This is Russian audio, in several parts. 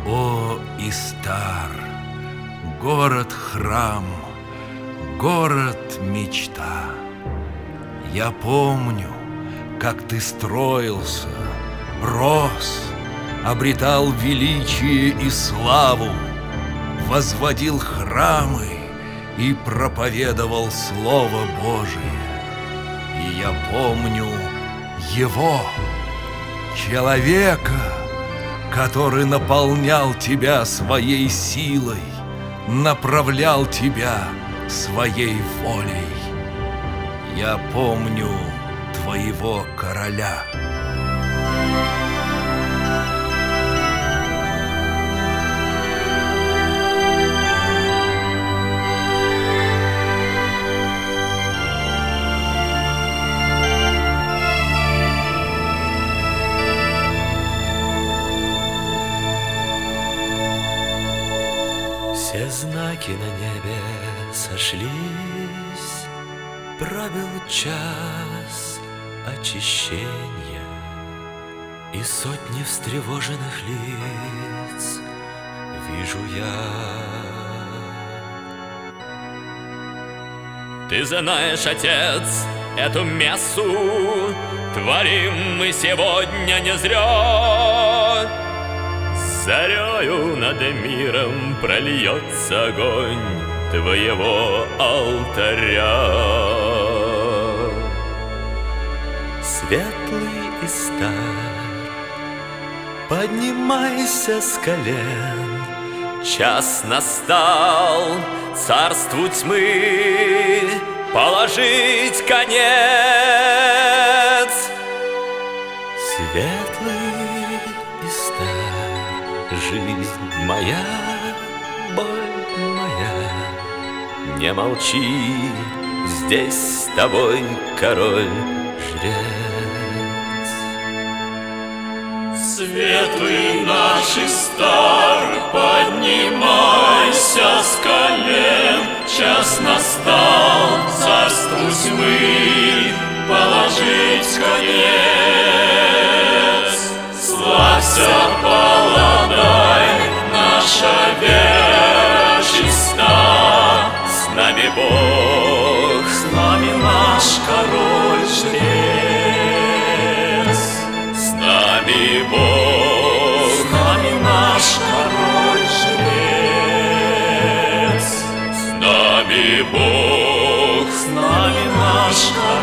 О, Истар, город-храм, город-мечта. Я помню, как ты строился, рос, обретал величие и славу, возводил храмы и проповедовал Слово Божие. И я помню его, человека, который наполнял тебя своей силой, направлял тебя своей волей. Я помню твоего короля. Все знаки на небе сошлись, пробил час очищения, и сотни встревоженных лиц вижу я. Ты знаешь, Отец, эту мессу творим мы сегодня не зря. Зарею над миром прольется огонь твоего алтаря. Светлый Истар, поднимайся с колен, час настал царству тьмы положить конец. Светлый Истар, жизнь моя, боль моя, не молчи, здесь с тобой король-жрец. Светлый наш Истар, поднимайся с колен, час настал царству тьмы положить конец. Славься, поладай, наша вера чиста. С нами Бог, с нами наш король-жрец. с нами Бог, С нами наш король-жрец. с нами Бог, С нами наш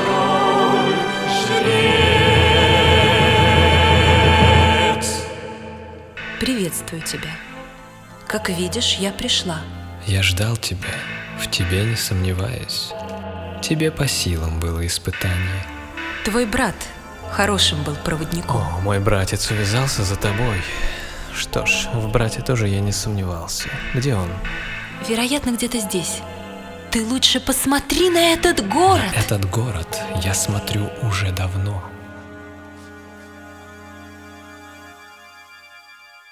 король-жрец. Приветствую тебя. Как видишь, я пришла. Я ждал тебя, в тебе не сомневаясь. Тебе по силам было испытание. Твой брат хорошим был проводником. О, мой братец увязался за тобой. Что ж, в брате тоже я не сомневался. Где он? Вероятно, где-то здесь. Ты лучше посмотри на этот город. Этот город я смотрю уже давно.